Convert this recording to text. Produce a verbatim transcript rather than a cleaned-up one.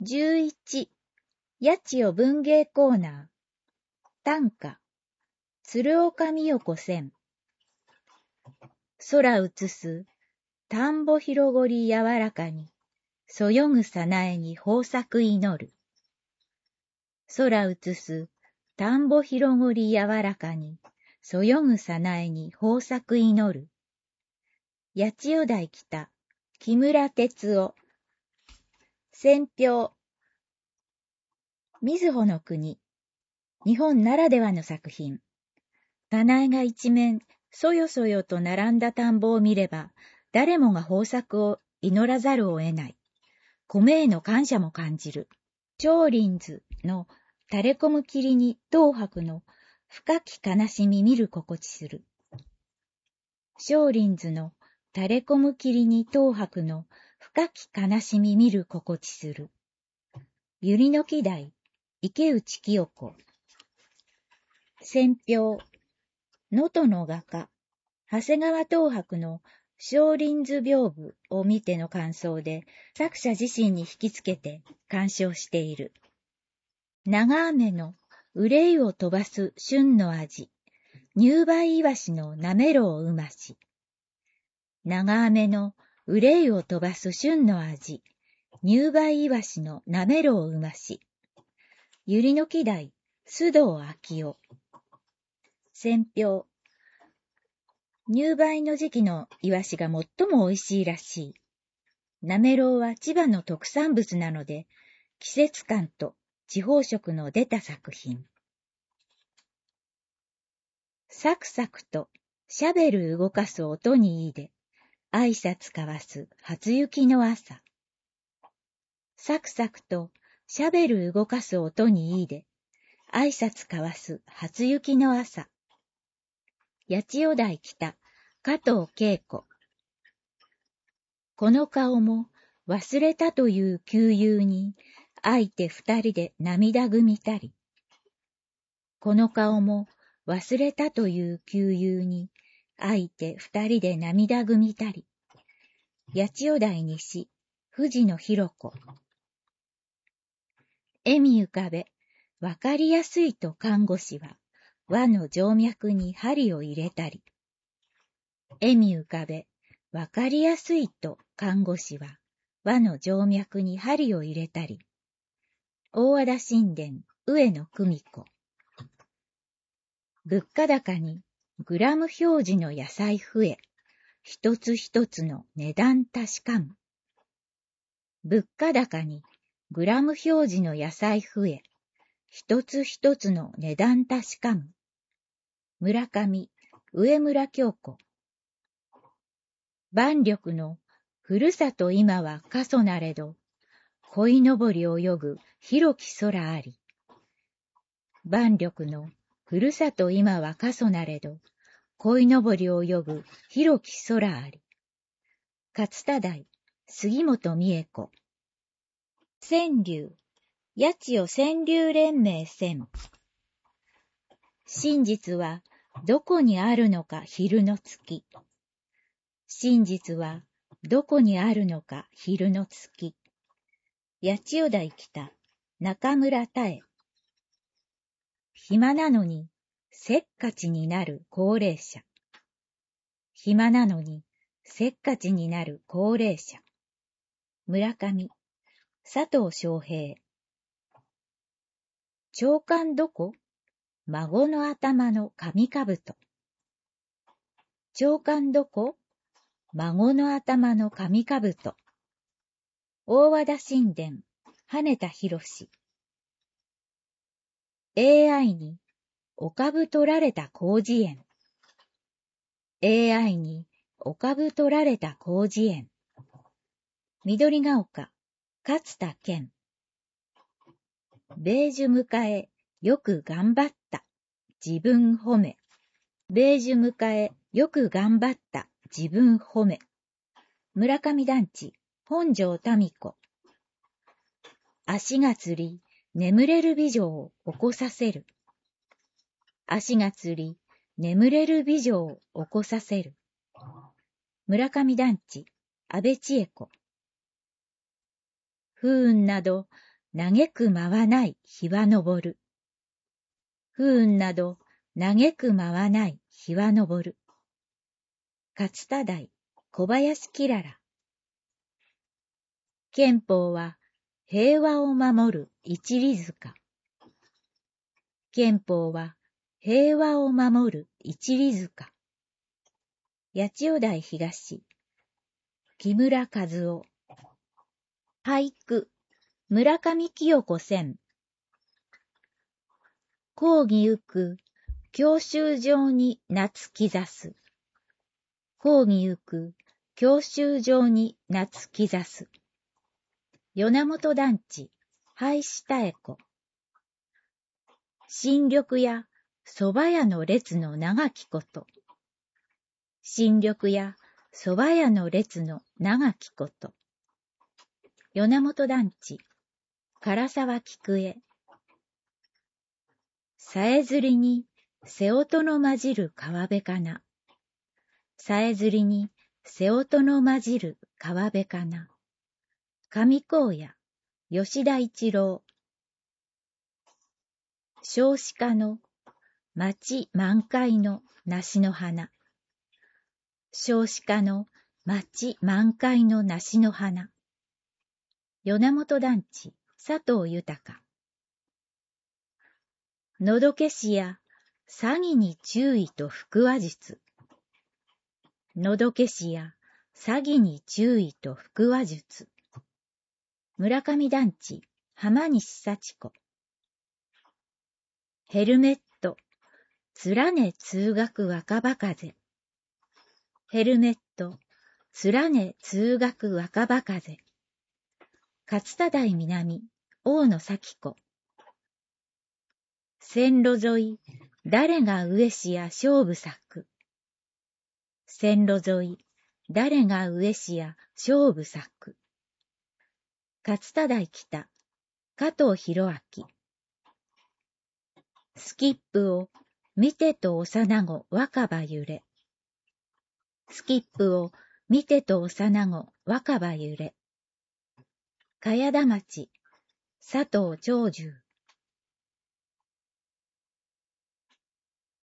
じゅういち、八千代文芸コーナー。短歌。鶴岡美代子選。空映す、田んぼ広ごり柔らかに、そよぐさなえに豊作祈る。空映す、田んぼ広ごり柔らかに、そよぐさなえに豊作祈る。八千代台北、木村哲夫。選評。瑞穂の国。日本ならではの作品。棚が一面、そよそよと並んだ田んぼを見れば、誰もが豊作を祈らざるを得ない。米への感謝も感じる。少林図の垂れ込む霧に東博の深き悲しみ見る心地する。少林図の垂れ込む霧に東博の深き悲しみ見る心地する。百合の木台、池内清子。選評。能登の画家、長谷川東博の少林図屏風を見ての感想で、作者自身に引きつけて鑑賞している。長雨の憂いを飛ばす旬の味、入梅イワシのなめろううまし。長雨の憂いを飛ばす旬の味、入梅イワシのなめろううまし。百合の木台、須藤昭夫。選評。入梅の時期のイワシが最も美味しいらしい。なめろうは千葉の特産物なので、季節感と地方色の出た作品。サクサクとシャベル動かす音にいいで、挨拶交わす初雪の朝。サクサクとシャベル動かす音にいいで、挨拶交わす初雪の朝。八千代台北、加藤恵子。この顔も忘れたという旧友に、相手二人で涙ぐみたり。この顔も忘れたという旧友に、相手二人で涙ぐみたり。八千代台西、藤野博子。笑み浮かべ、わかりやすいと看護師は、輪の静脈に針を入れたり。笑み浮かべ、わかりやすいと看護師は、輪の静脈に針を入れたり。大和田神殿、上野久美子。物価高にグラム表示の野菜増え、一つ一つの値段確かむ。物価高にグラム表示の野菜増え、一つ一つの値段確かむ。村上、上村京子。万緑のふるさと今は過疎なれど、鯉のぼり泳ぐ広き空あり。万緑のふるさと今は過疎なれど、鯉のぼり泳ぐ広き空あり。勝田台、杉本美恵子。川柳、八千代川柳連盟選。真実はどこにあるのか昼の月。真実はどこにあるのか昼の月。八千代台北、中村多江。暇なのにせっかちになる高齢者。暇なのにせっかちになる高齢者。村上、佐藤昌平。長官どこ？孫の頭の紙かぶと。長官どこ？孫の頭の紙かぶと。大和田神殿、羽田博士。エーアイ にお株取られた広辞苑。エーアイ にお株取られた広辞苑。緑が丘、勝田健。ベージュ迎え、よく頑張った。自分褒め。ベージュ迎え、よく頑張った。自分褒め。村上団地、本庄民子。足がつり、眠れる美女を起こさせる。足がつり、眠れる美女を起こさせる。村上団地、安倍千恵子。不運など嘆く間はない日は昇る。不運など嘆く間はない日は昇る。勝田台小林きらら。憲法は平和を守る一里塚。憲法は平和を守る一里塚。八千代台東、木村和夫。俳句、村上清子選。講義ゆく、教習場に夏兆す。講義ゆく、教習場に夏兆す。米本団地、廃止妙子。新緑や蕎麦屋の列の長きこと。新緑や蕎麦屋の列の長きこと。米本団地、唐沢菊江。さえずりに瀬音の混じる川辺かな。さえずりに瀬音の混じる川辺かな。上高野、吉田一郎。少子化の町満開の梨の花。少子化の町満開の梨の花。米本団地、佐藤豊。のどけしや詐欺に注意と腹話術。のどけしや詐欺に注意と腹話術。村上団地、浜西幸子。ヘルメット、つらね通学若葉風。ヘルメット、つらね通学若葉風。勝田台南、大野咲子。線路沿い、誰が上市や勝負咲く。線路沿い、誰が上市や勝負咲く。勝田台北、加藤博明。スキップを見てと幼子若葉揺れ。スキップを見てと幼子若葉揺れ。茅田町、佐藤長寿。